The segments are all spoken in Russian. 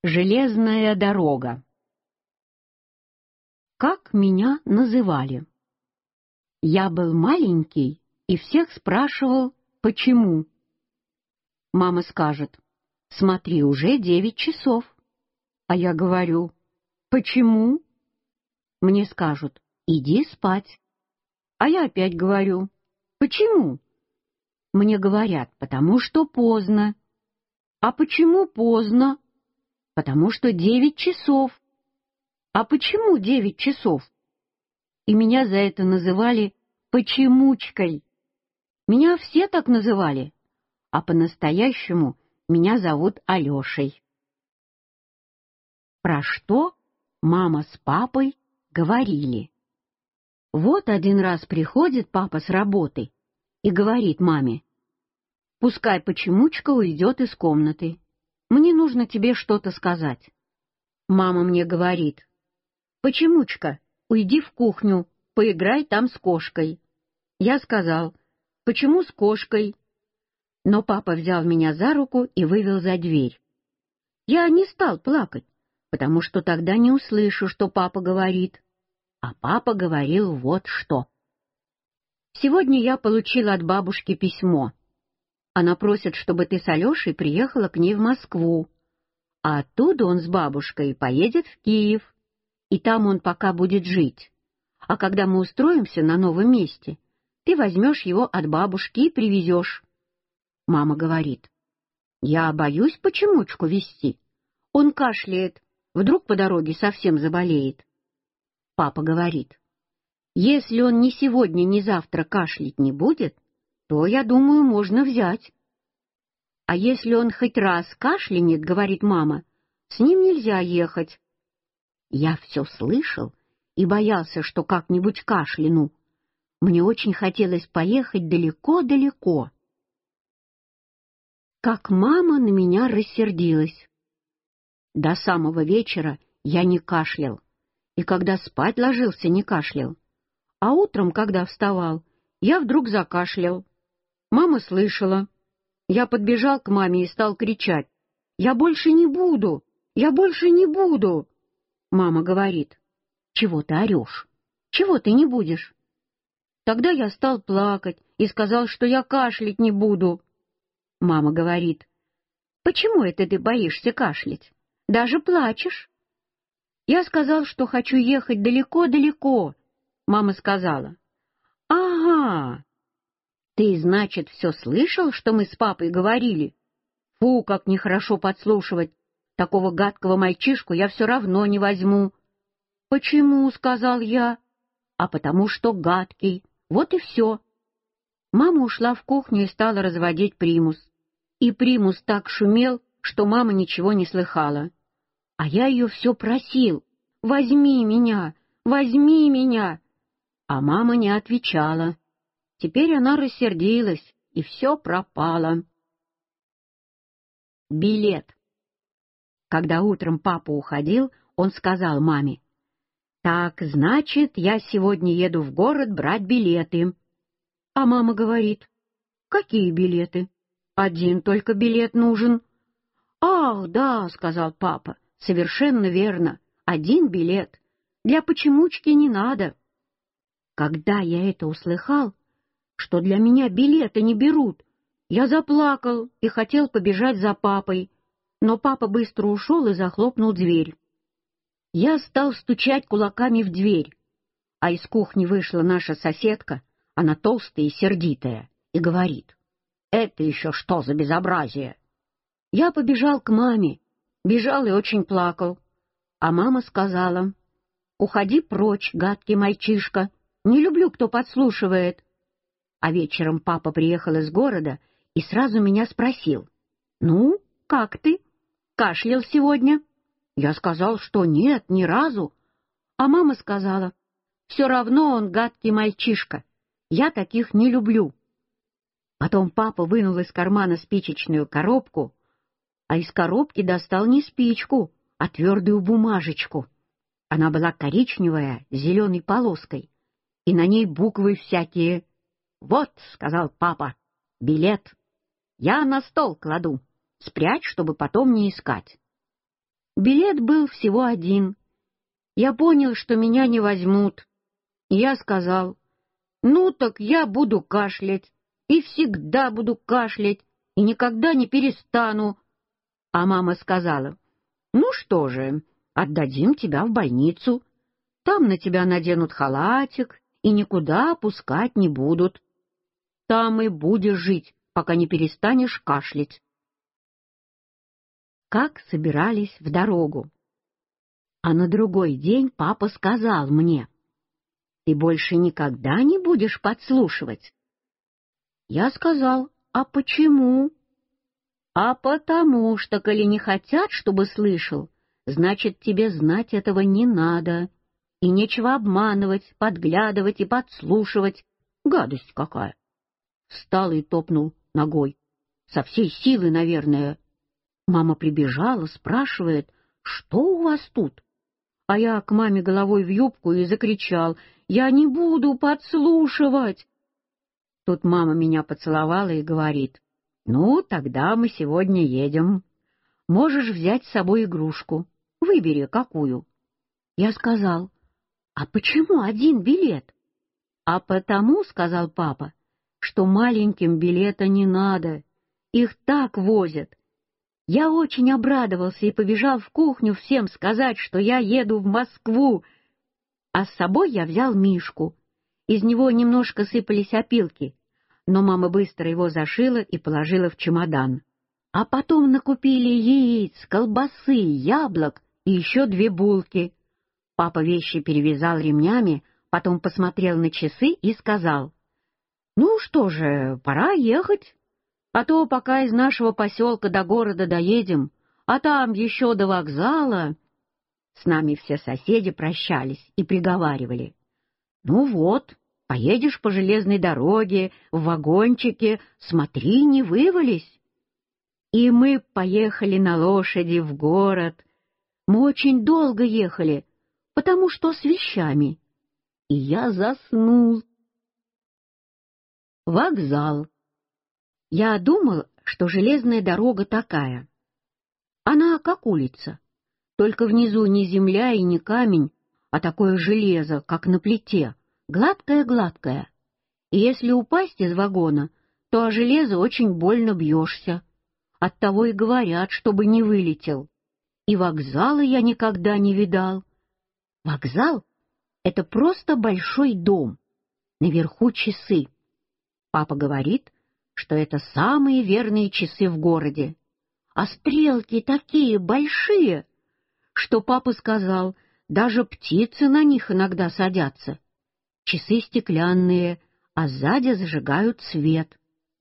Железная дорога. Как меня называли? Я был маленький и всех спрашивал, почему. Мама скажет: смотри, уже 9 часов. А я говорю: почему? Мне скажут: иди спать. А я опять говорю: почему? Мне говорят: потому что поздно. А почему поздно? Потому что 9 часов. А почему 9 часов? И меня за это называли почемучкой. Меня все так называли, а по-настоящему меня зовут Алешей. Про что мама с папой говорили? Вот один раз приходит папа с работы и говорит маме: пускай почемучка уйдет из комнаты. Мне нужно тебе что-то сказать. Мама мне говорит: почемучка, уйди в кухню, поиграй там с кошкой. Я сказал: почему с кошкой? Но папа взял меня за руку и вывел за дверь. Я не стал плакать, потому что тогда не услышу, что папа говорит. А папа говорил вот что. Сегодня я получила от бабушки письмо. Она просит, чтобы ты с Алешей приехала к ней в Москву, а оттуда он с бабушкой поедет в Киев, и там он пока будет жить. А когда мы устроимся на новом месте, ты возьмешь его от бабушки и привезешь. Мама говорит: я боюсь почемучку везти. Он кашляет, вдруг по дороге совсем заболеет. Папа говорит: если он ни сегодня, ни завтра кашлять не будет, то, я думаю, можно взять. А если он хоть раз кашлянет, говорит мама, с ним нельзя ехать. Я все слышал и боялся, что как-нибудь кашляну. Мне очень хотелось поехать далеко-далеко. Как мама на меня рассердилась. До самого вечера я не кашлял, и когда спать ложился, не кашлял. А утром, когда вставал, я вдруг закашлял. Мама слышала. Я подбежал к маме и стал кричать: «Я больше не буду! Я больше не буду!» Мама говорит: «Чего ты орешь? Чего ты не будешь?» Тогда я стал плакать и сказал, что я кашлять не буду. Мама говорит: «Почему это ты боишься кашлять? Даже плачешь?» Я сказал, что хочу ехать далеко-далеко. Мама сказала: «Ага, ты, значит, все слышал, что мы с папой говорили? Фу, как нехорошо подслушивать. Такого гадкого мальчишку я все равно не возьму». «Почему?» — сказал я. «А потому что гадкий. Вот и все». Мама ушла в кухню и стала разводить примус. И примус так шумел, что мама ничего не слыхала. А я ее все просил: «Возьми меня, возьми меня». А мама не отвечала. Теперь она рассердилась, и все пропало. Билет. Когда утром папа уходил, он сказал маме: «Так, значит, я сегодня еду в город брать билеты». А мама говорит: «Какие билеты? Один только билет нужен». «Ах, да», — сказал папа, — «совершенно верно, один билет. Для почемучки не надо». Когда я это услыхал, что для меня билеты не берут, я заплакал и хотел побежать за папой, но папа быстро ушел и захлопнул дверь. Я стал стучать кулаками в дверь, а из кухни вышла наша соседка, она толстая и сердитая, и говорит: «Это еще что за безобразие?» Я побежал к маме, бежал и очень плакал, а мама сказала: «Уходи прочь, гадкий мальчишка, не люблю, кто подслушивает». А вечером папа приехал из города и сразу меня спросил: «Ну, как ты? Кашлял сегодня?» Я сказал, что нет, ни разу. А мама сказала: «Все равно он гадкий мальчишка, я таких не люблю». Потом папа вынул из кармана спичечную коробку, а из коробки достал не спичку, а твердую бумажечку. Она была коричневая, с зеленой полоской, и на ней буквы всякие. «Вот», — сказал папа, — «билет. Я на стол кладу. Спрячь, чтобы потом не искать». Билет был всего один. Я понял, что меня не возьмут. Я сказал: «Ну так я буду кашлять, и всегда буду кашлять, и никогда не перестану». А мама сказала: «Ну что же, отдадим тебя в больницу. Там на тебя наденут халатик и никуда пускать не будут. Там и будешь жить, пока не перестанешь кашлять». Как собирались в дорогу. А на другой день папа сказал мне: «Ты больше никогда не будешь подслушивать». Я сказал: «А почему?» «А потому что, коли не хотят, чтобы слышал, значит, тебе знать этого не надо, и нечего обманывать, подглядывать и подслушивать. Гадость какая!» Встал и топнул ногой. Со всей силы, наверное. Мама прибежала, спрашивает: «Что у вас тут?» А я к маме головой в юбку и закричал: «Я не буду подслушивать!» Тут мама меня поцеловала и говорит: «Ну, тогда мы сегодня едем. Можешь взять с собой игрушку. Выбери, какую». Я сказал: «А почему один билет?» «А потому, — сказал папа, — что маленьким билета не надо. Их так возят». Я очень обрадовался и побежал в кухню всем сказать, что я еду в Москву. А с собой я взял Мишку. Из него немножко сыпались опилки, но мама быстро его зашила и положила в чемодан. А потом накупили яиц, колбасы, яблок и еще 2 булки. Папа вещи перевязал ремнями, потом посмотрел на часы и сказал: «Ну что же, пора ехать. А то пока из нашего поселка до города доедем, а там еще до вокзала». С нами все соседи прощались и приговаривали: «Ну вот, поедешь по железной дороге, в вагончике, смотри, не вывались». И мы поехали на лошади в город. Мы очень долго ехали, потому что с вещами. И я заснул. Вокзал. Я думал, что железная дорога такая. Она как улица, только внизу не земля и не камень, а такое железо, как на плите, гладкое-гладкое. И если упасть из вагона, то о железо очень больно бьешься. Оттого и говорят, чтобы не вылетел. И вокзала я никогда не видал. Вокзал — это просто большой дом. Наверху часы. Папа говорит, что это самые верные часы в городе. А стрелки такие большие, что папа сказал, даже птицы на них иногда садятся. Часы стеклянные, а сзади зажигают свет.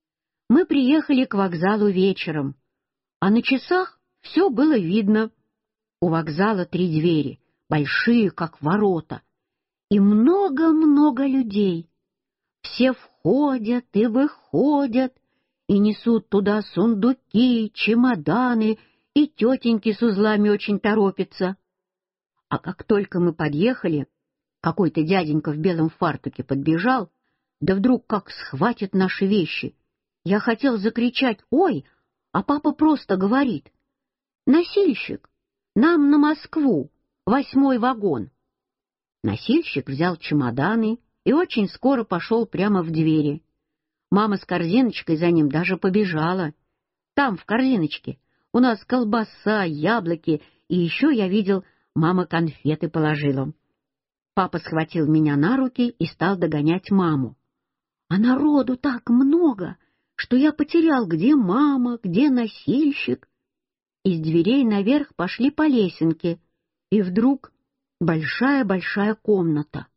Мы приехали к вокзалу вечером, а на часах все было видно. У вокзала 3 двери, большие, как ворота, и много-много людей. Все входят и выходят, и несут туда сундуки, чемоданы, и тетеньки с узлами очень торопятся. А как только мы подъехали, какой-то дяденька в белом фартуке подбежал, да вдруг как схватит наши вещи. Я хотел закричать «Ой!», а папа просто говорит: «Носильщик, нам на Москву, 8-й вагон». Носильщик взял чемоданы и очень скоро пошел прямо в двери. Мама с корзиночкой за ним даже побежала. Там, в корзиночке, у нас колбаса, яблоки, и еще я видел, мама конфеты положила. Папа схватил меня на руки и стал догонять маму. А народу так много, что я потерял, где мама, где носильщик. Из дверей наверх пошли по лесенке, и вдруг большая-большая комната.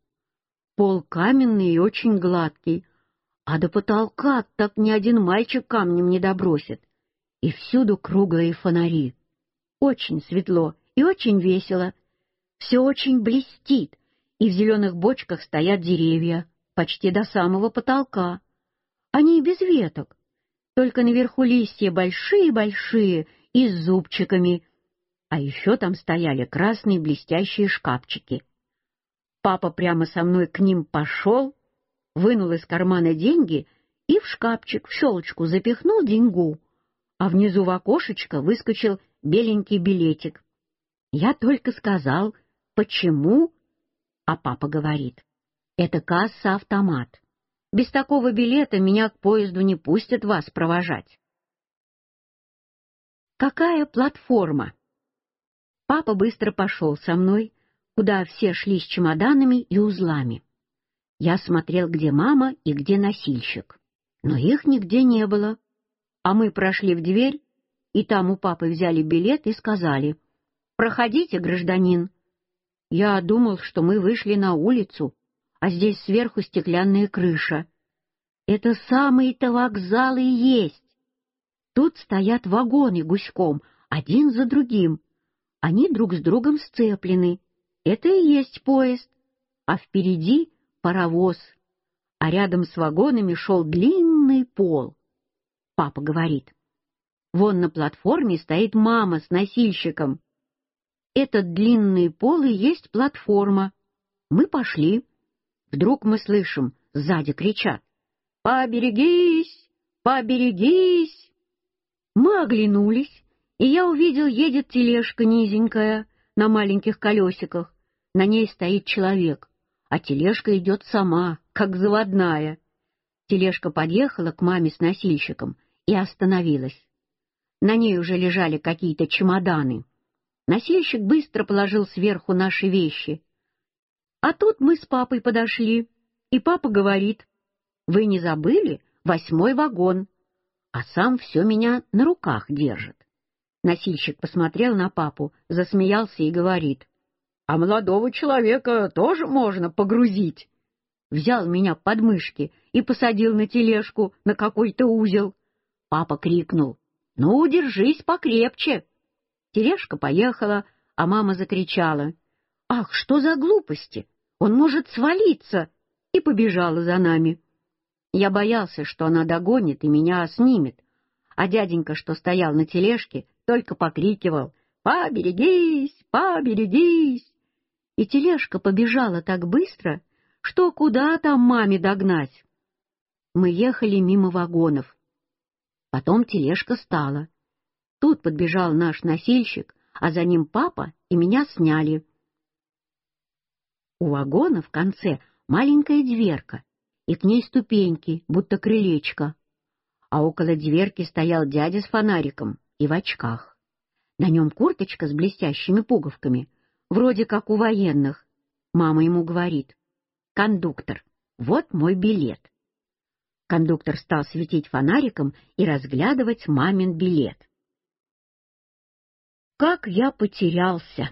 Пол каменный и очень гладкий, а до потолка так ни один мальчик камнем не добросит. И всюду круглые фонари. Очень светло и очень весело. Все очень блестит, и в зеленых бочках стоят деревья, почти до самого потолка. Они без веток, только наверху листья большие-большие и с зубчиками, а еще там стояли красные блестящие шкафчики. Папа прямо со мной к ним пошел, вынул из кармана деньги и в шкафчик в щелочку запихнул деньгу, а внизу в окошечко выскочил беленький билетик. Я только сказал: «Почему?» А папа говорит: «Это касса-автомат. Без такого билета меня к поезду не пустят вас провожать». Какая платформа? Папа быстро пошел со мной, куда все шли с чемоданами и узлами. Я смотрел, где мама и где носильщик, но их нигде не было. А мы прошли в дверь, и там у папы взяли билет и сказали: «Проходите, гражданин». Я думал, что мы вышли на улицу, а здесь сверху стеклянная крыша. Это самый-то вокзал и есть. Тут стоят вагоны гуськом, один за другим. Они друг с другом сцеплены. Это и есть поезд. А впереди паровоз. А рядом с вагонами шел длинный пол. Папа говорит: «Вон на платформе стоит мама с носильщиком. Этот длинный пол и есть платформа». Мы пошли. Вдруг мы слышим, сзади кричат: «Поберегись! Поберегись!» Мы оглянулись, и я увидел, едет тележка низенькая, на маленьких колесиках. На ней стоит человек, а тележка идет сама, как заводная. Тележка подъехала к маме с носильщиком и остановилась. На ней уже лежали какие-то чемоданы. Носильщик быстро положил сверху наши вещи. А тут мы с папой подошли, и папа говорит: «Вы не забыли 8-й вагон?» А сам все меня на руках держит. Носильщик посмотрел на папу, засмеялся и говорит: «А молодого человека тоже можно погрузить». Взял меня под мышки и посадил на тележку, на какой-то узел. Папа крикнул: «Ну, держись покрепче». Тележка поехала, а мама закричала: «Ах, что за глупости! Он может свалиться!» и побежала за нами. Я боялся, что она догонит и меня снимет, а дяденька, что стоял на тележке, только покрикивал: «Поберегись! Поберегись!» И тележка побежала так быстро, что куда там маме догнать. Мы ехали мимо вагонов. Потом тележка стала. Тут подбежал наш носильщик, а за ним папа, и меня сняли. У вагона в конце маленькая дверка, и к ней ступеньки, будто крылечко. А около дверки стоял дядя с фонариком и в очках. На нем курточка с блестящими пуговками, вроде как у военных. Мама ему говорит: «Кондуктор, вот мой билет». Кондуктор стал светить фонариком и разглядывать мамин билет. Как я потерялся!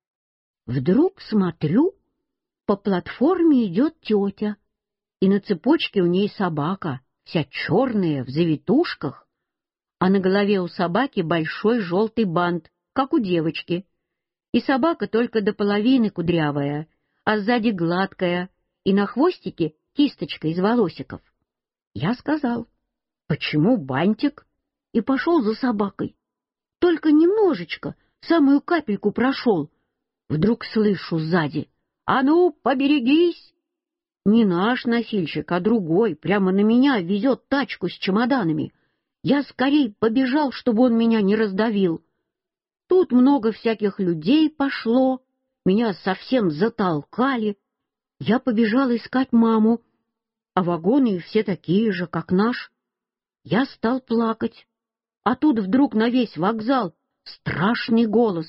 Вдруг смотрю, по платформе идет тетя, и на цепочке у ней собака, вся черная, в завитушках, а на голове у собаки большой желтый бант, как у девочки, и собака только до половины кудрявая, а сзади гладкая, и на хвостике кисточка из волосиков. Я сказал: «Почему бантик?» и пошел за собакой. Только немножечко, самую капельку прошел. Вдруг слышу сзади: «А ну, поберегись!» Не наш носильщик, а другой прямо на меня везет тачку с чемоданами. Я скорей побежал, чтобы он меня не раздавил. Тут много всяких людей пошло, меня совсем затолкали. Я побежал искать маму, а вагоны все такие же, как наш. Я стал плакать, а тут вдруг на весь вокзал страшный голос: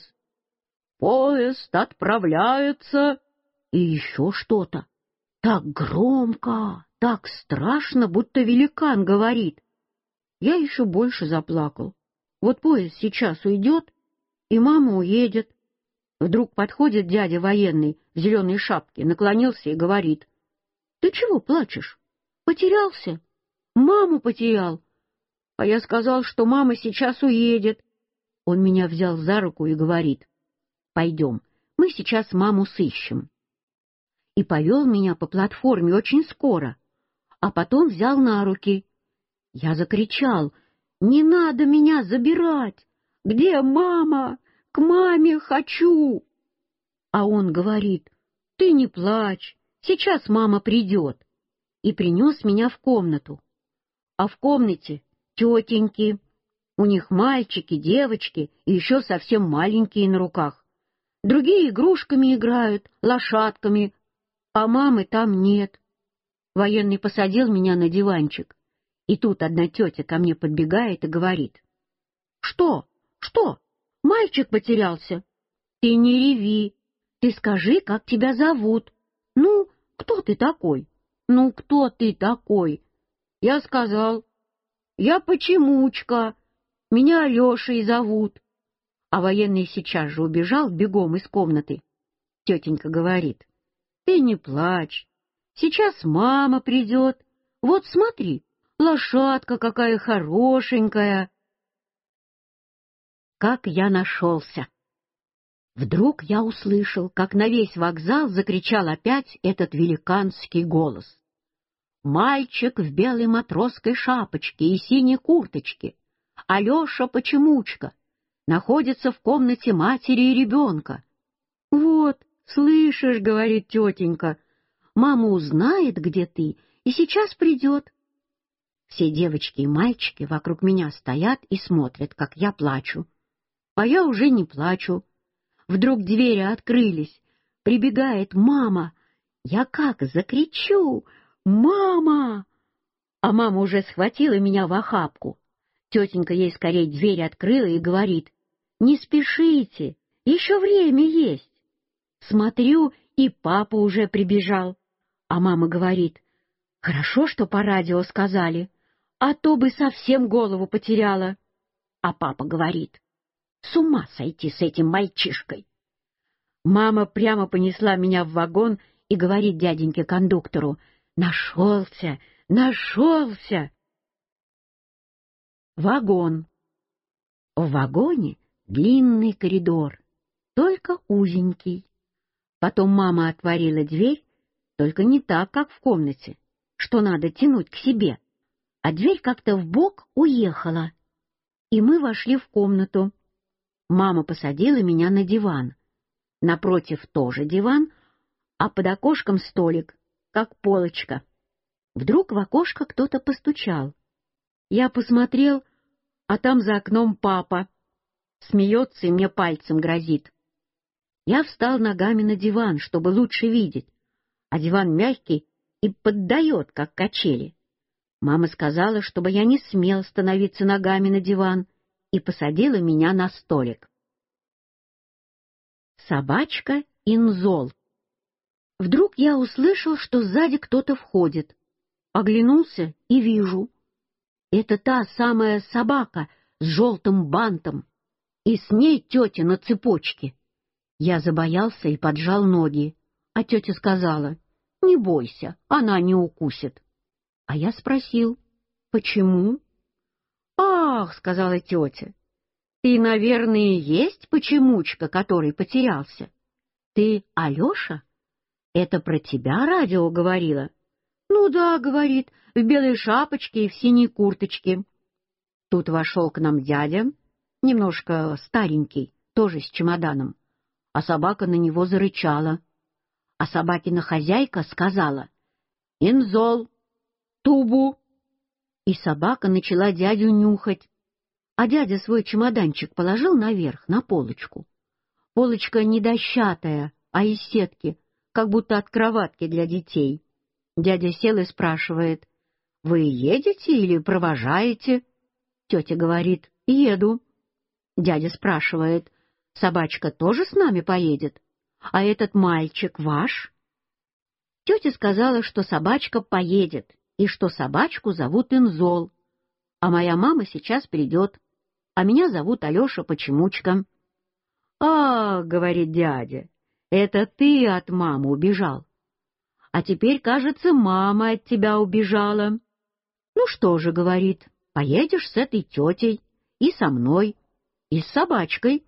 «Поезд отправляется!» и еще что-то. Так громко, так страшно, будто великан говорит. Я еще больше заплакал. Вот поезд сейчас уйдет, и мама уедет. Вдруг подходит дядя военный в зеленой шапке, наклонился и говорит: «Ты чего плачешь? Потерялся? Маму потерял». А я сказал, что мама сейчас уедет. Он меня взял за руку и говорит: «Пойдем, мы сейчас маму сыщем». И повел меня по платформе очень скоро, а потом взял на руки. Я закричал: «Не надо меня забирать! Где мама? К маме хочу!» А он говорит: «Ты не плачь, сейчас мама придет», и принес меня в комнату. А в комнате тетеньки, у них мальчики, девочки и еще совсем маленькие на руках. Другие игрушками играют, лошадками, а мамы там нет. Военный посадил меня на диванчик, и тут одна тетя ко мне подбегает и говорит: «Что? Что? Мальчик потерялся? Ты не реви, ты скажи, как тебя зовут. Ну, кто ты такой? Ну, кто ты такой?» Я сказал: «Я Почемучка, меня Алешей зовут». А военный сейчас же убежал бегом из комнаты. Тетенька говорит: «Ты не плачь, сейчас мама придет. Вот смотри, лошадка какая хорошенькая». Как я нашелся! Вдруг я услышал, как на весь вокзал закричал опять этот великанский голос. Мальчик в белой матросской шапочке и синей курточке, Алеша Почемучка, находится в комнате матери и ребенка. «Вот, слышишь, — говорит тетенька, — мама узнает, где ты, и сейчас придет». Все девочки и мальчики вокруг меня стоят и смотрят, как я плачу. А я уже не плачу. Вдруг двери открылись. Прибегает мама. Я как закричу: «Мама!» А мама уже схватила меня в охапку. Тетенька ей скорее дверь открыла и говорит: «Не спешите, еще время есть». Смотрю, и папа уже прибежал. А мама говорит: «Хорошо, что по радио сказали, а то бы совсем голову потеряла». А папа говорит: «С ума сойти с этим мальчишкой». Мама прямо понесла меня в вагон и говорит дяденьке-кондуктору: «Нашелся, нашелся!» Вагон. В вагоне длинный коридор, только узенький. Потом мама отворила дверь, только не так, как в комнате, что надо тянуть к себе, а дверь как-то вбок уехала. И мы вошли в комнату. Мама посадила меня на диван. Напротив тоже диван, а под окошком столик, как полочка. Вдруг в окошко кто-то постучал. Я посмотрел, а там за окном папа. Смеется и мне пальцем грозит. Я встал ногами на диван, чтобы лучше видеть, а диван мягкий и поддает, как качели. Мама сказала, чтобы я не смел становиться ногами на диван, и посадила меня на столик. Собачка Инзол. Вдруг я услышал, что сзади кто-то входит. Оглянулся и вижу. Это та самая собака с желтым бантом, и с ней тетя на цепочке. Я забоялся и поджал ноги, а тетя сказала: «Не бойся, она не укусит». А я спросил: «Почему?» «Ах, — сказала тетя, — ты, наверное, есть Почемучка, который потерялся. Ты Алеша? Это про тебя радио говорило?» «Ну да, — говорит, — в белой шапочке и в синей курточке». Тут вошел к нам дядя, немножко старенький, тоже с чемоданом, а собака на него зарычала. А собакина хозяйка сказала: «Инзол, тубу». И собака начала дядю нюхать, а дядя свой чемоданчик положил наверх, на полочку. Полочка не дощатая, а из сетки, как будто от кроватки для детей. Дядя сел и спрашивает: «Вы едете или провожаете?» Тетя говорит: «Еду». Дядя спрашивает: «Собачка тоже с нами поедет? А этот мальчик ваш?» Тетя сказала, что собачка поедет, и что собачку зовут Инзол, а моя мама сейчас придет, а меня зовут Алеша Почемучка. «А, — говорит дядя, — это ты от мамы убежал. А теперь, кажется, мама от тебя убежала. Ну что же, — говорит, — поедешь с этой тетей и со мной, и с собачкой».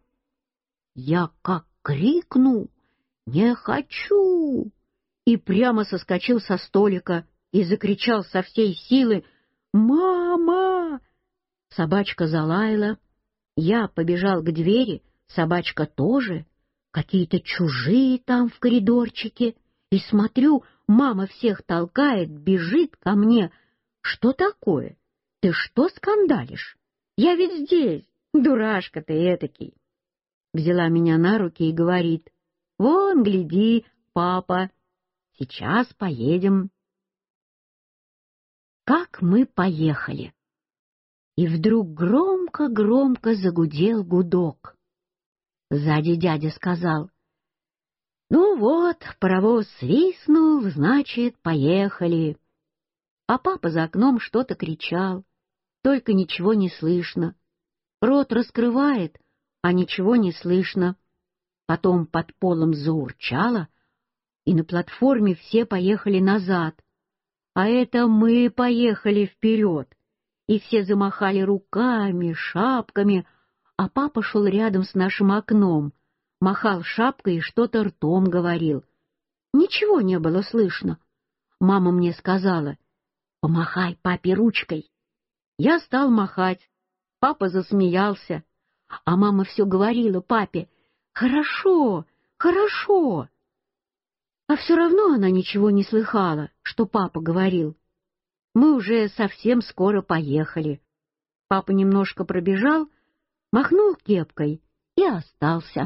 Я как крикну: «Не хочу!» и прямо соскочил со столика и закричал со всей силы: «Мама!» Собачка залаяла. Я побежал к двери, собачка тоже, какие-то чужие там в коридорчике, и смотрю, мама всех толкает, бежит ко мне. «Что такое? Ты что скандалишь? Я ведь здесь, дурашка ты этакий!» взяла меня на руки и говорит: «Вон, гляди, папа, сейчас поедем». Как мы поехали! И вдруг громко-громко загудел гудок. Сзади дядя сказал: «Ну вот, паровоз свистнул, значит, поехали». А папа за окном что-то кричал, только ничего не слышно. Рот раскрывает, а ничего не слышно. Потом под полом заурчало, и на платформе все поехали назад. А это мы поехали вперед, и все замахали руками, шапками, а папа шел рядом с нашим окном, махал шапкой и что-то ртом говорил. Ничего не было слышно. Мама мне сказала: «Помахай папе ручкой». Я стал махать. Папа засмеялся, а мама все говорила папе: «Хорошо, хорошо». А все равно она ничего не слыхала, что папа говорил. Мы уже совсем скоро поехали. Папа немножко пробежал, махнул кепкой и остался.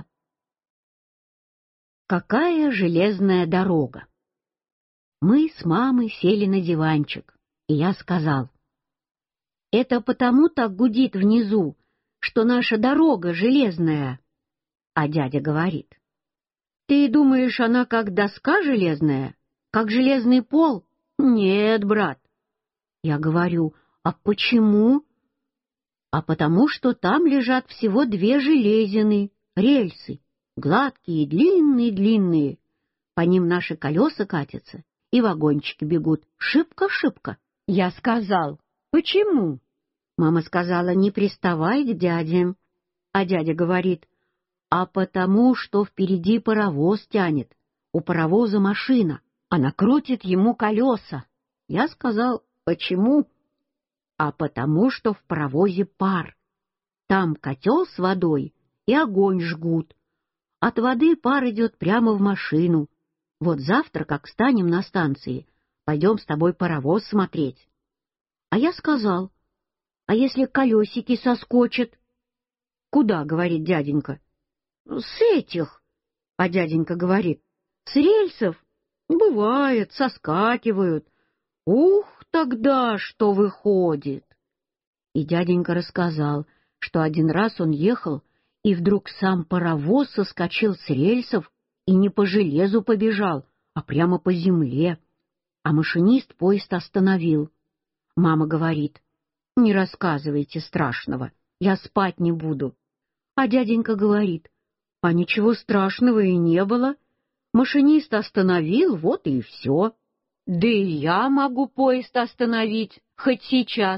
Какая железная дорога! Мы с мамой сели на диванчик, и я сказал: «Это потому так гудит внизу, что наша дорога железная». А дядя говорит: «Ты думаешь, она как доска железная, как железный пол?» «Нет, брат». Я говорю: «А почему?» «А потому что там лежат всего две железины, рельсы, гладкие и длинные-длинные. По ним наши колеса катятся, и вагончики бегут шибко-шибко». Я сказал: «Почему?» Мама сказала: «Не приставай к дяде». А дядя говорит: «А потому что впереди паровоз тянет, у паровоза машина, она крутит ему колеса». Я сказал: «Почему?» «А потому что в паровозе пар. Там котел с водой и огонь жгут. От воды пар идет прямо в машину. Вот завтра, как встанем на станции, пойдем с тобой паровоз смотреть». А я сказал: «А если колесики соскочат?» «Куда?» — говорит дяденька. «С этих». А дяденька говорит: «С рельсов?» «Бывает, соскакивают. Ух, тогда что выходит?» И дяденька рассказал, что один раз он ехал, и вдруг сам паровоз соскочил с рельсов и не по железу побежал, а прямо по земле. А машинист поезд остановил. Мама говорит: «Не рассказывайте страшного, я спать не буду». А дяденька говорит: «А ничего страшного и не было. Машинист остановил, вот и все. Да и я могу поезд остановить, хоть сейчас».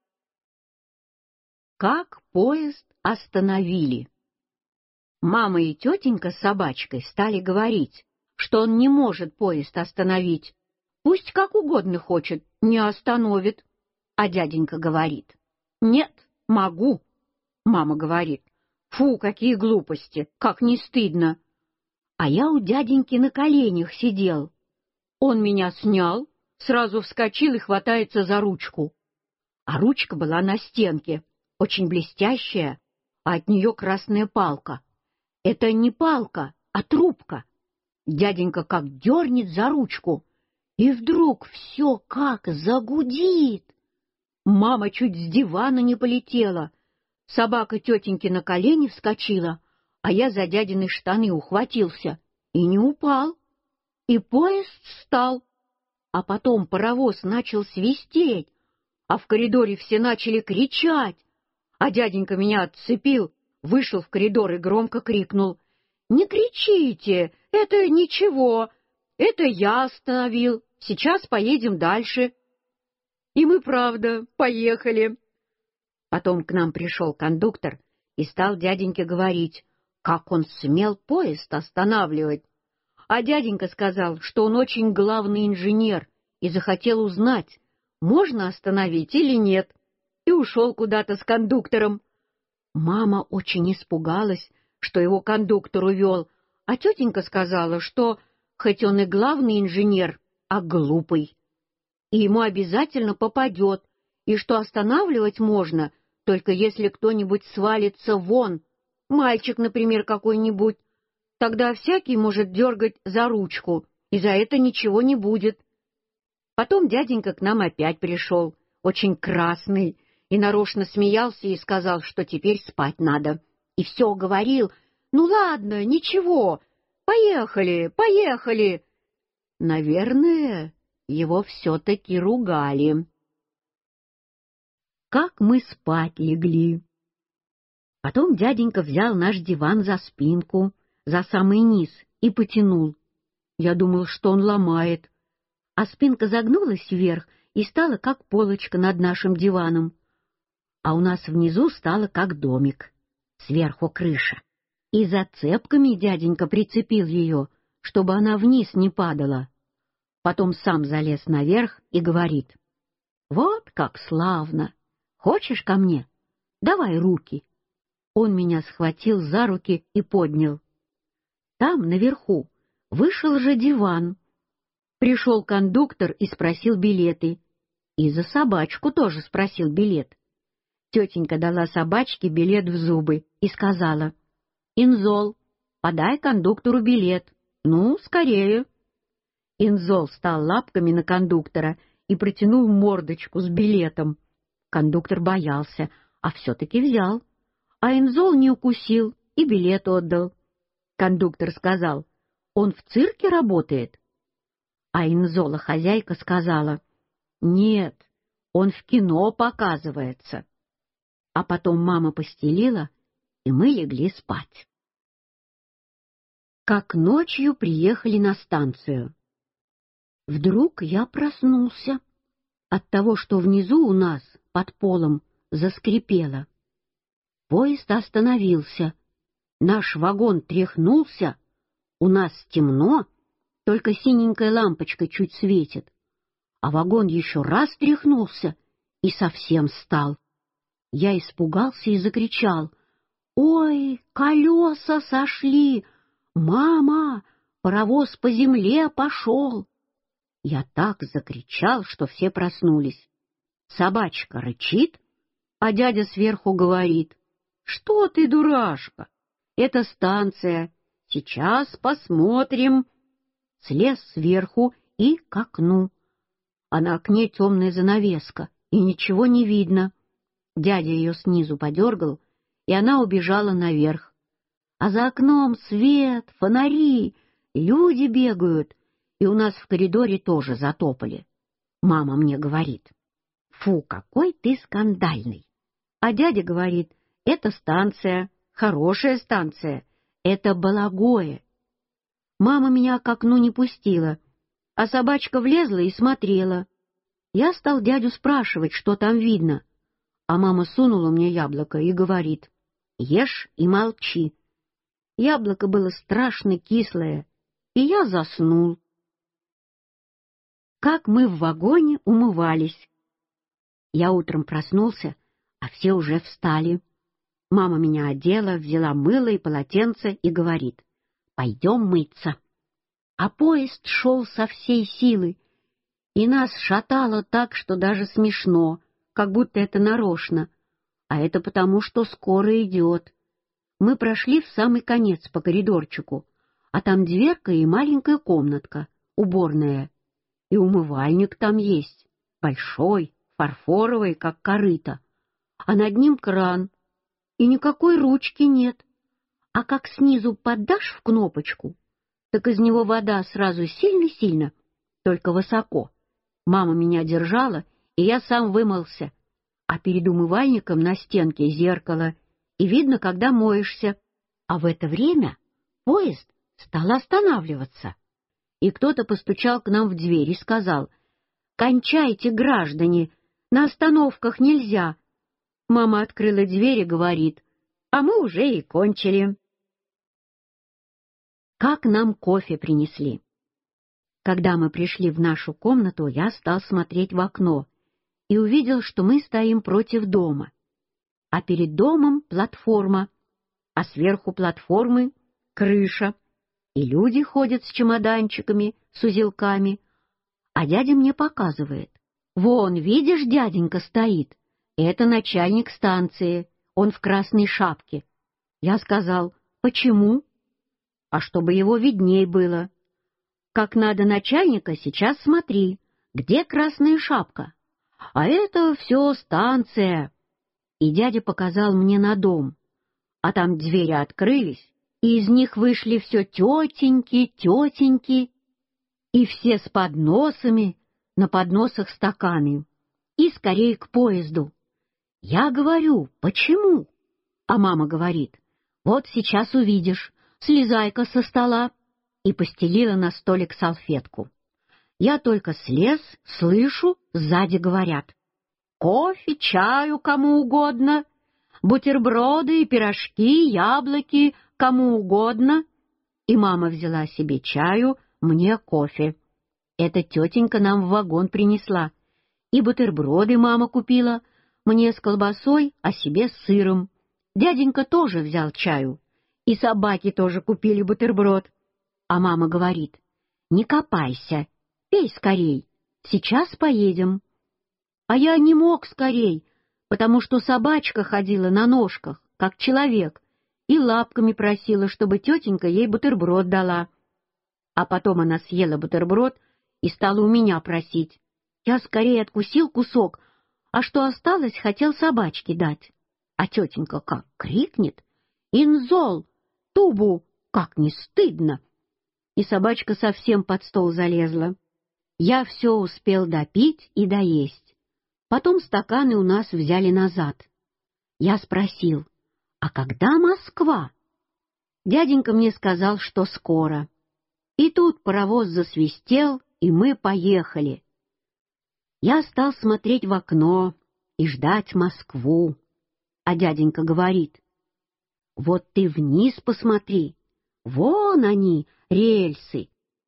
Как поезд остановили? Мама и тетенька с собачкой стали говорить, что он не может поезд остановить. Пусть как угодно хочет, не остановит. А дяденька говорит: «Нет, могу». Мама говорит: «Фу, какие глупости, как не стыдно». А я у дяденьки на коленях сидел. Он меня снял, сразу вскочил и хватается за ручку. А ручка была на стенке, очень блестящая, а от нее красная палка. Это не палка, а трубка. Дяденька как дернет за ручку, и вдруг все как загудит. Мама чуть с дивана не полетела. Собака тетеньки на колени вскочила, а я за дядины штаны ухватился и не упал. И поезд встал, а потом паровоз начал свистеть, а в коридоре все начали кричать. А дяденька меня отцепил, вышел в коридор и громко крикнул: «Не кричите, это ничего, это я остановил, сейчас поедем дальше». И мы, правда, поехали. Потом к нам пришел кондуктор и стал дяденьке говорить, как он смел поезд останавливать. А дяденька сказал, что он очень главный инженер и захотел узнать, можно остановить или нет, и ушел куда-то с кондуктором. Мама очень испугалась, что его кондуктор увел, а тетенька сказала, что хоть он и главный инженер, а глупый, и ему обязательно попадет, и что останавливать можно, только если кто-нибудь свалится вон. мальчик, например, какой-нибудь, тогда всякий может дергать за ручку, и за это ничего не будет. Потом дяденька к нам опять пришел, очень красный, и нарочно смеялся и сказал, что теперь спать надо. И все говорил: «Ну ладно, ничего, поехали, поехали». Наверное, его все-таки ругали. Как мы спать легли. Потом дяденька взял наш диван за спинку, за самый низ, и потянул. Я думал, что он ломает, а спинка загнулась вверх и стала как полочка над нашим диваном. А у нас внизу стало как домик, сверху крыша. И зацепками дяденька прицепил ее, чтобы она вниз не падала. Потом сам залез наверх и говорит: «Вот как славно! Хочешь ко мне? Давай руки». Он меня схватил за руки и поднял. Там, наверху, вышел же диван. Пришел кондуктор и спросил билеты. И за собачку тоже спросил билет. Тетенька дала собачке билет в зубы и сказала: «Инзол, подай кондуктору билет. Ну, скорее». Инзол стал лапками на кондуктора и протянул мордочку с билетом. Кондуктор боялся, а все-таки взял. А Инзол не укусил и билет отдал. Кондуктор сказал: «Он в цирке работает?» А Инзола хозяйка сказала: «Нет, он в кино показывается». А потом мама постелила, и мы легли спать. Как ночью приехали на станцию. Вдруг я проснулся от того, что внизу у нас, под полом, заскрипело. Поезд остановился, наш вагон тряхнулся, у нас темно, только синенькая лампочка чуть светит, а вагон еще раз тряхнулся и совсем стал. Я испугался и закричал: «Ой, колеса сошли! Мама, паровоз по земле пошел!» Я так закричал, что все проснулись. Собачка рычит, а дядя сверху говорит: «Что ты, дурашка? Это станция. Сейчас посмотрим». Слез сверху и к окну. А на окне темная занавеска, и ничего не видно. Дядя ее снизу подергал, и она убежала наверх. А за окном свет, фонари, люди бегают, и у нас в коридоре тоже затопали. Мама мне говорит: «Фу, какой ты скандальный!» А дядя говорит: «Это станция, хорошая станция, это Балагое». Мама меня к окну не пустила, а собачка влезла и смотрела. Я стал дядю спрашивать, что там видно, а мама сунула мне яблоко и говорит: «Ешь и молчи». Яблоко было страшно кислое, и я заснул. Как мы в вагоне умывались. Я утром проснулся, а все уже встали. Мама меня одела, взяла мыло и полотенце и говорит: «Пойдем мыться». А поезд шел со всей силы, и нас шатало так, что даже смешно, как будто это нарочно, а это потому, что скоро идет. Мы прошли в самый конец по коридорчику, а там дверка и маленькая комнатка, уборная, и умывальник там есть, большой, фарфоровый, как корыто, а над ним кран, и никакой ручки нет, а как снизу поддашь в кнопочку, так из него вода сразу сильно-сильно, только высоко. Мама меня держала, и я сам вымылся, а перед умывальником на стенке зеркало, и видно, когда моешься. А в это время поезд стал останавливаться, и кто-то постучал к нам в дверь и сказал: «Кончайте, граждане, на остановках нельзя». Мама открыла дверь и говорит: «А мы уже и кончили». Как нам кофе принесли. Когда мы пришли в нашу комнату, я стал смотреть в окно и увидел, что мы стоим против дома, а перед домом платформа, а сверху платформы крыша, и люди ходят с чемоданчиками, с узелками, а дядя мне показывает: «Вон, видишь, дяденька стоит, это начальник станции, он в красной шапке». Я сказал: «Почему?» «А чтобы его видней было. Как надо начальника, сейчас смотри, где красная шапка? А это все станция». И дядя показал мне на дом, а там двери открылись, и из них вышли все тетеньки, тетеньки, и все с подносами, на подносах стаканы, и скорее к поезду. Я говорю: «Почему?» А мама говорит: «Вот сейчас увидишь, слезай-ка со стола», и постелила на столик салфетку. Я только слез, слышу, сзади говорят: «Кофе, чаю кому угодно, бутерброды и пирожки, яблоки кому угодно». И мама взяла себе чаю, мне кофе. Эта тетенька нам в вагон принесла. И бутерброды мама купила, мне с колбасой, а себе с сыром. Дяденька тоже взял чаю. И собаки тоже купили бутерброд. А мама говорит: «Не копайся, пей скорей, сейчас поедем». А я не мог скорей, потому что собачка ходила на ножках, как человек, и лапками просила, чтобы тетенька ей бутерброд дала. А потом она съела бутерброд и стала у меня просить. Я скорее откусил кусок, а что осталось, хотел собачке дать. А тетенька как крикнет: «Инзол! Тубу! Как не стыдно!» И собачка совсем под стол залезла. Я все успел допить и доесть. Потом стаканы у нас взяли назад. Я спросил: «А когда Москва?» Дяденька мне сказал, что скоро. И тут паровоз засвистел, и мы поехали. Я стал смотреть в окно и ждать Москву. А дяденька говорит: «Вот ты вниз посмотри, вон они, рельсы».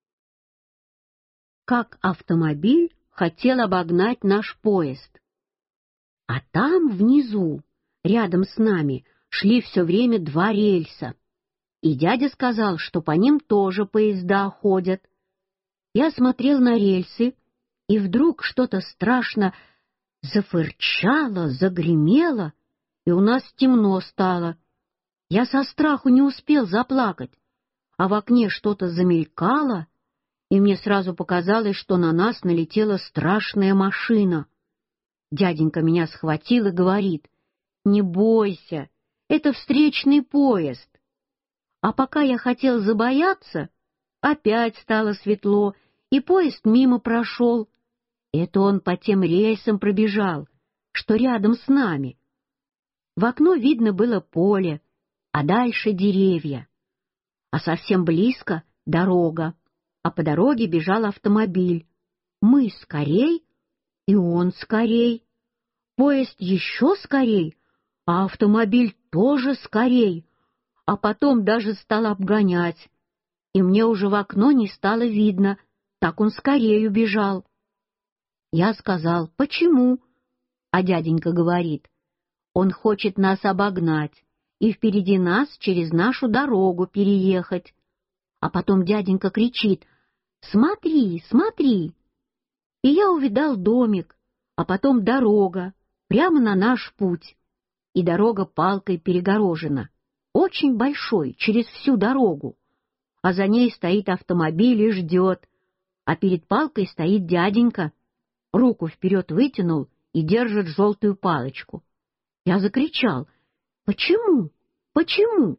Как автомобиль хотел обогнать наш поезд. А там внизу, рядом с нами, шли все время два рельса. И дядя сказал, что по ним тоже поезда ходят. Я смотрел на рельсы, и вдруг что-то страшно зафырчало, загремело, и у нас темно стало. Я со страху не успел заплакать, а в окне что-то замелькало, и мне сразу показалось, что на нас налетела страшная машина. Дяденька меня схватил и говорит: «Не бойся, это встречный поезд». А пока я хотел забояться, опять стало светло, и поезд мимо прошел. Это он по тем рельсам пробежал, что рядом с нами. В окно видно было поле, а дальше деревья. А совсем близко дорога, а по дороге бежал автомобиль. Мы скорей, и он скорей. Поезд еще скорей, а автомобиль тоже скорей. А потом даже стал обгонять, и мне уже в окно не стало видно, так он скорее убежал. Я сказал: «Почему?» А дяденька говорит: «Он хочет нас обогнать и впереди нас через нашу дорогу переехать». А потом дяденька кричит: «Смотри, смотри!» И я увидал домик, а потом дорога, прямо на наш путь, и дорога палкой перегорожена, очень большой, через всю дорогу, а за ней стоит автомобиль и ждет, а перед палкой стоит дяденька, руку вперед вытянул и держит желтую палочку. Я закричал: «Почему? Почему?»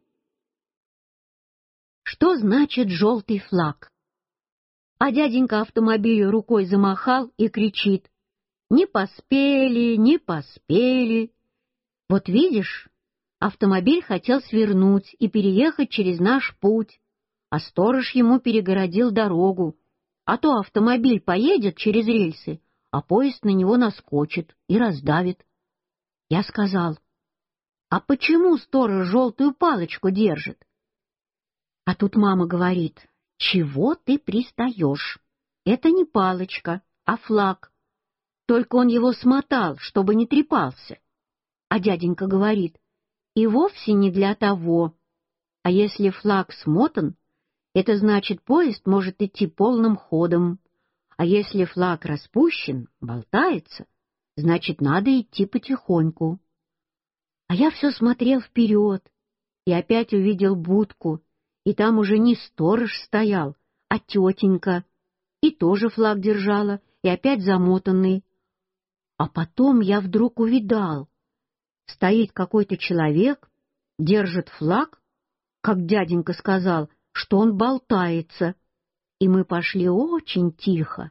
Что значит желтый флаг? А дяденька автомобилю рукой замахал и кричит: «Не поспели, не поспели». Вот видишь, автомобиль хотел свернуть и переехать через наш путь, а сторож ему перегородил дорогу, а то автомобиль поедет через рельсы, а поезд на него наскочит и раздавит. Я сказал: «А почему сторож желтую палочку держит?» А тут мама говорит: «Чего ты пристаешь? Это не палочка, а флаг. Только он его смотал, чтобы не трепался». А дяденька говорит: «И вовсе не для того. А если флаг смотан, это значит, поезд может идти полным ходом. А если флаг распущен, болтается, значит, надо идти потихоньку». А я все смотрел вперед и опять увидел будку, и там уже не сторож стоял, а тетенька, и тоже флаг держала, и опять замотанный. А потом я вдруг увидал, стоит какой-то человек, держит флаг, как дяденька сказал, что он болтается, и мы пошли очень тихо.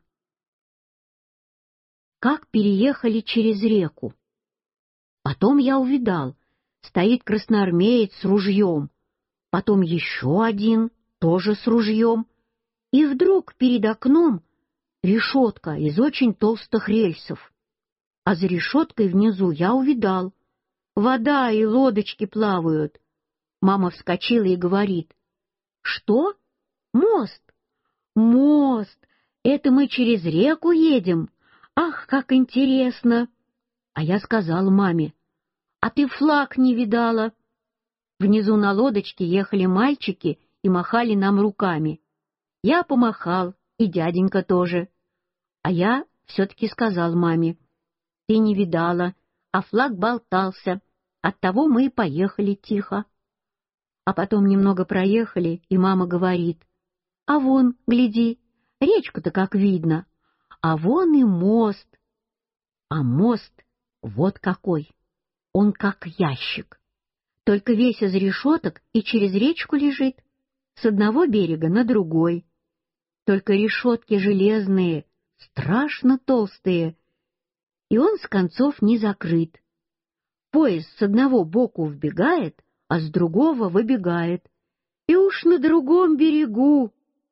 Как переехали через реку. Потом я увидал, стоит красноармеец с ружьем, потом еще один, тоже с ружьем, и вдруг перед окном решетка из очень толстых рельсов, а за решеткой внизу я увидал, вода и лодочки плавают. Мама вскочила и говорит: «Что? Мост? Мост! Это мы через реку едем? Ах, как интересно!» А я сказал маме: «А ты флаг не видала?» Внизу на лодочке ехали мальчики и махали нам руками. Я помахал, и дяденька тоже. А я все-таки сказал маме: «Ты не видала, а флаг болтался, оттого мы и поехали тихо». А потом немного проехали, и мама говорит: «А вон, гляди, речку-то как видно, а вон и мост». А мост вот какой, он как ящик, только весь из решеток и через речку лежит, с одного берега на другой. Только решетки железные, страшно толстые, и он с концов не закрыт. Поезд с одного боку вбегает, а с другого выбегает, и уж на другом берегу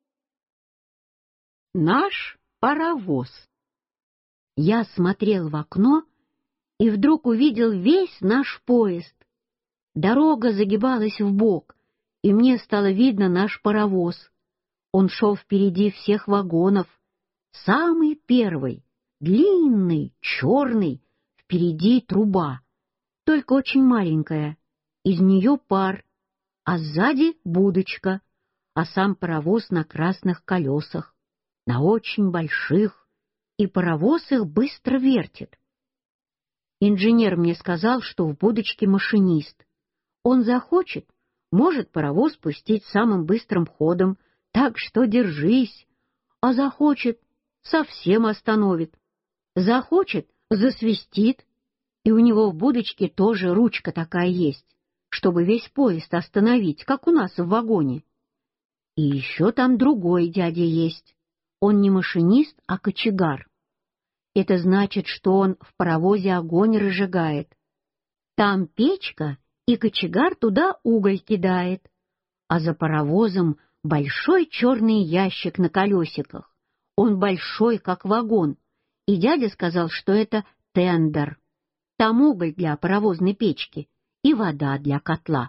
наш паровоз. Я смотрел в окно и вдруг увидел весь наш поезд. Дорога загибалась вбок, и мне стало видно наш паровоз. Он шел впереди всех вагонов, самый первый, длинный, черный, впереди труба, только очень маленькая, из нее пар, а сзади будочка, а сам паровоз на красных колесах, на очень больших, и паровоз их быстро вертит. Инженер мне сказал, что в будочке машинист. Он захочет, может паровоз пустить самым быстрым ходом, так что держись, а захочет, совсем остановит, захочет, засвистит, и у него в будочке тоже ручка такая есть, чтобы весь поезд остановить, как у нас в вагоне. И еще там другой дядя есть, он не машинист, а кочегар. Это значит, что он в паровозе огонь разжигает. Там печка, и кочегар туда уголь кидает, а за паровозом большой черный ящик на колесиках. Он большой, как вагон, и дядя сказал, что это тендер. Там уголь для паровозной печки и вода для котла.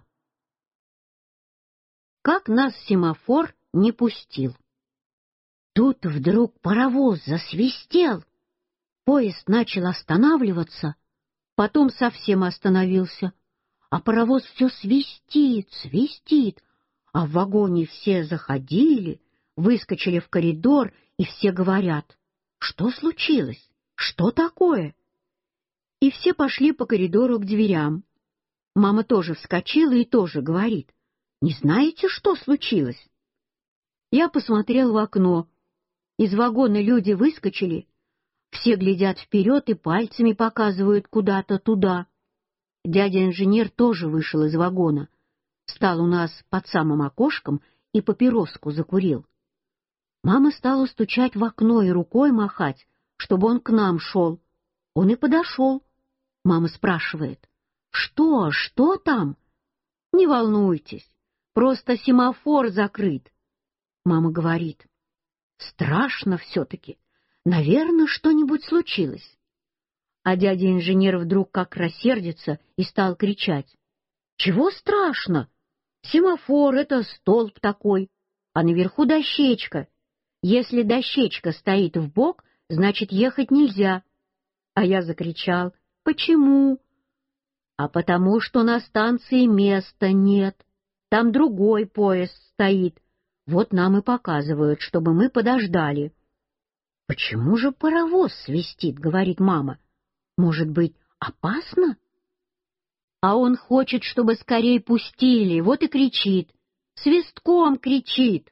Как нас семафор не пустил. Тут вдруг паровоз засвистел. Поезд начал останавливаться, потом совсем остановился, а паровоз все свистит, свистит, а в вагоне все заходили, выскочили в коридор, и все говорят: «Что случилось? Что такое?» И все пошли по коридору к дверям. Мама тоже вскочила и тоже говорит: «Не знаете, что случилось?» Я посмотрел в окно. Из вагона люди выскочили, все глядят вперед и пальцами показывают куда-то туда. Дядя-инженер тоже вышел из вагона, встал у нас под самым окошком и папироску закурил. Мама стала стучать в окно и рукой махать, чтобы он к нам шел. Он и подошел. Мама спрашивает: «Что там?» «Не волнуйтесь, просто семафор закрыт». Мама говорит: «Страшно все-таки, наверное, что-нибудь случилось». А дядя-инженер вдруг как рассердится и стал кричать: «Чего страшно? Семафор — это столб такой, а наверху дощечка. Если дощечка стоит вбок, значит, ехать нельзя». А я закричал: «Почему?» «А потому что на станции места нет. Там другой поезд стоит. Вот нам и показывают, чтобы мы подождали». «Почему же паровоз свистит?» — говорит мама. «Может быть, опасно?» А он хочет, чтобы скорее пустили, вот и кричит, свистком кричит.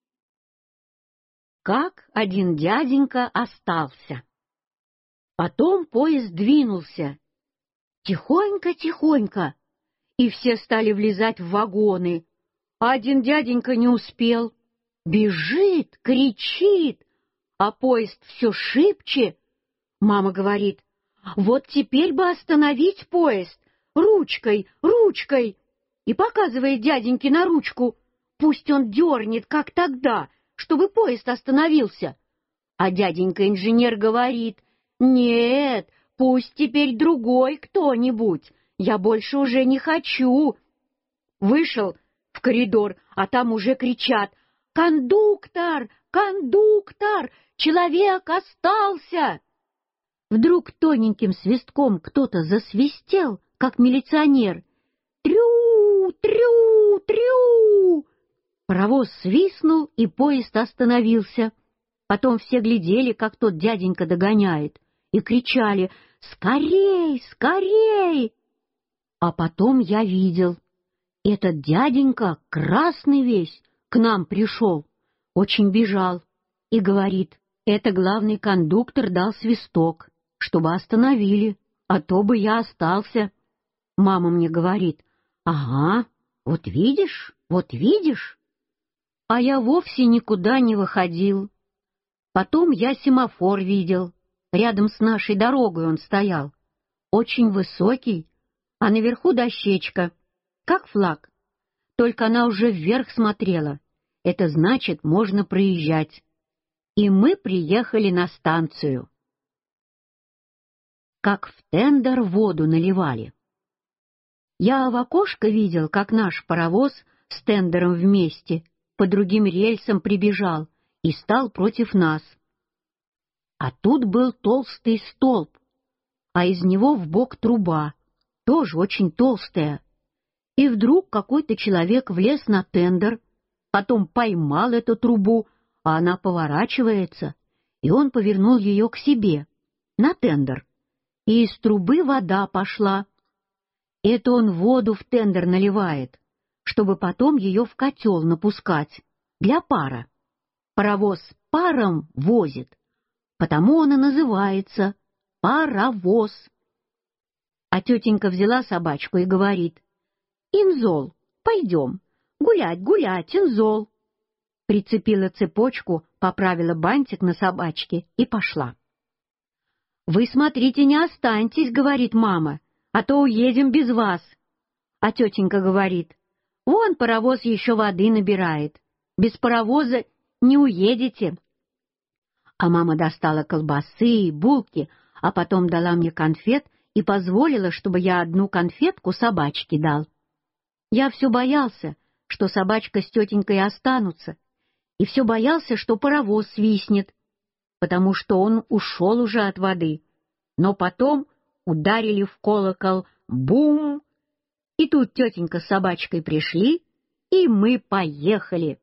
Как один дяденька остался. Потом поезд двинулся. Тихонько-тихонько, и все стали влезать в вагоны. А один дяденька не успел. Бежит, кричит, а поезд все шибче. Мама говорит: «Вот теперь бы остановить поезд! Ручкой, ручкой!» И показывает дяденьке на ручку. Пусть он дернет, как тогда, чтобы поезд остановился. А дяденька-инженер говорит: «Нет, пусть теперь другой кто-нибудь, я больше уже не хочу». Вышел в коридор, а там уже кричат: «Кондуктор! Кондуктор! Человек остался!» Вдруг тоненьким свистком кто-то засвистел, как милиционер. Трю, трю, трю! Паровоз свистнул, и поезд остановился. Потом все глядели, как тот дяденька догоняет, и кричали: «Скорей, скорей!» А потом я видел. Этот дяденька, красный весь, к нам пришел, очень бежал, и говорит: «Это главный кондуктор дал свисток, чтобы остановили, а то бы я остался». Мама мне говорит: «Ага, вот видишь, вот видишь». А я вовсе никуда не выходил. Потом я семафор видел, рядом с нашей дорогой он стоял, очень высокий, а наверху дощечка, как флаг, только она уже вверх смотрела, это значит, можно проезжать. И мы приехали на станцию. Как в тендер воду наливали. Я в окошко видел, как наш паровоз с тендером вместе по другим рельсам прибежал и стал против нас. А тут был толстый столб, а из него вбок труба, тоже очень толстая. И вдруг какой-то человек влез на тендер, потом поймал эту трубу, а она поворачивается, и он повернул ее к себе, на тендер, и из трубы вода пошла. Это он воду в тендер наливает, чтобы потом ее в котел напускать, для пара. Паровоз паром возит, потому он и называется паровоз. А тетенька взяла собачку и говорит: «Инзол, пойдем, гулять, гулять, Инзол». Прицепила цепочку, поправила бантик на собачке и пошла. «Вы смотрите, не останьтесь, — говорит мама, — а то уедем без вас». А тетенька говорит: «Вон паровоз еще воды набирает, без паровоза не уедете». А мама достала колбасы и булки, а потом дала мне конфет и позволила, чтобы я одну конфетку собачке дал. Я все боялся, что собачка с тетенькой останутся, и все боялся, что паровоз свистнет, потому что он ушел уже от воды. Но потом ударили в колокол бум, и тут тетенька с собачкой пришли, и мы поехали.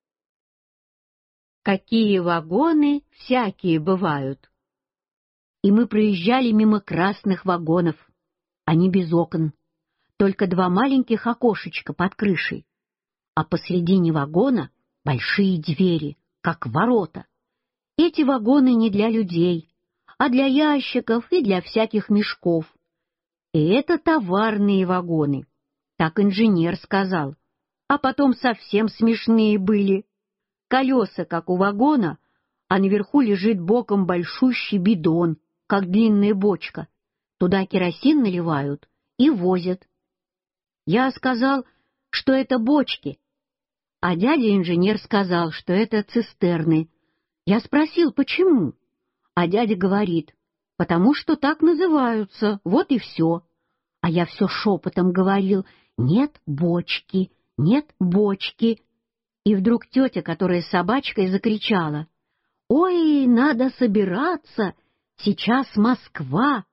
Какие вагоны всякие бывают! И мы проезжали мимо красных вагонов, они без окон, только два маленьких окошечка под крышей, а посредине вагона большие двери, как ворота. Эти вагоны не для людей, а для ящиков и для всяких мешков. И это товарные вагоны, так инженер сказал, а потом совсем смешные были. Колеса, как у вагона, а наверху лежит боком большущий бидон, как длинная бочка. Туда керосин наливают и возят. Я сказал, что это бочки, а дядя-инженер сказал, что это цистерны. Я спросил, почему, а дядя говорит: «Потому что так называются, вот и все». А я все шепотом говорил: «Нет бочки, нет бочки». И вдруг тетя, которая с собачкой, закричала: «Ой, надо собираться, сейчас Москва!»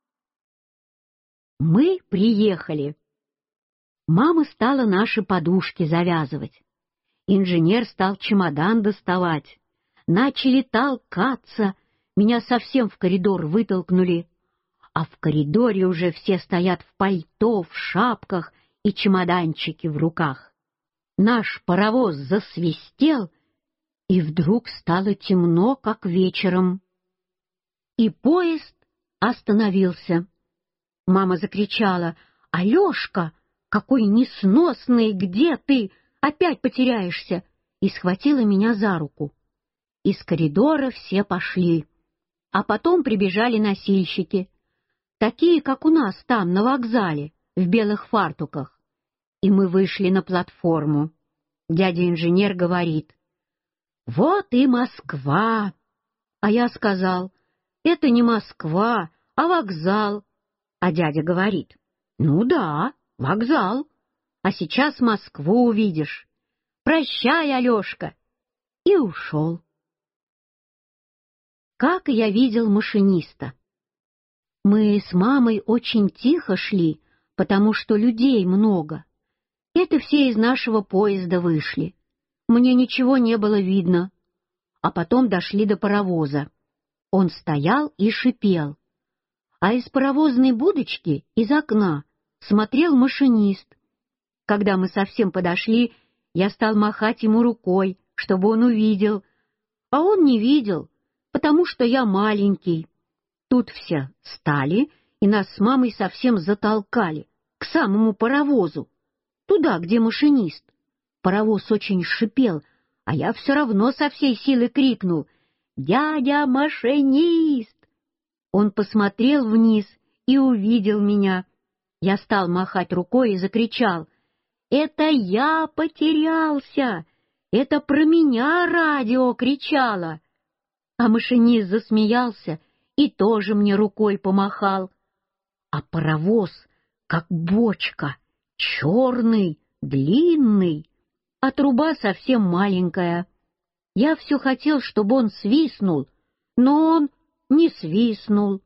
Мы приехали. Мама стала наши подушки завязывать. Инженер стал чемодан доставать. Начали толкаться, меня совсем в коридор вытолкнули. а в коридоре уже все стоят в пальто, в шапках и чемоданчики в руках. Наш паровоз засвистел, и вдруг стало темно, как вечером. И поезд остановился. Мама закричала: «Алешка, какой несносный, где ты? Опять потеряешься!» и схватила меня за руку. Из коридора все пошли, а потом прибежали носильщики, такие, как у нас там, на вокзале, в белых фартуках. И мы вышли на платформу. Дядя-инженер говорит: «Вот и Москва!» А я сказал: «Это не Москва, а вокзал». А дядя говорит: «Ну да, вокзал, а сейчас Москву увидишь. Прощай, Алешка!» И ушел. Как я видел машиниста. Мы с мамой очень тихо шли, потому что людей много. Это все из нашего поезда вышли. Мне ничего не было видно. А потом дошли до паровоза. Он стоял и шипел. А из паровозной будочки, из окна, смотрел машинист. Когда мы совсем подошли, я стал махать ему рукой, чтобы он увидел. А он не видел, потому что я маленький. Тут все стали, и нас с мамой совсем затолкали к самому паровозу, туда, где машинист. Паровоз очень шипел, а я все равно со всей силы крикнул: «Дядя машинист!» Он посмотрел вниз и увидел меня. Я стал махать рукой и закричал: «Это я потерялся! Это про меня радио кричало!» А машинист засмеялся и тоже мне рукой помахал. А паровоз, как бочка, черный, длинный, а труба совсем маленькая. Я все хотел, чтобы он свистнул, но он не свистнул.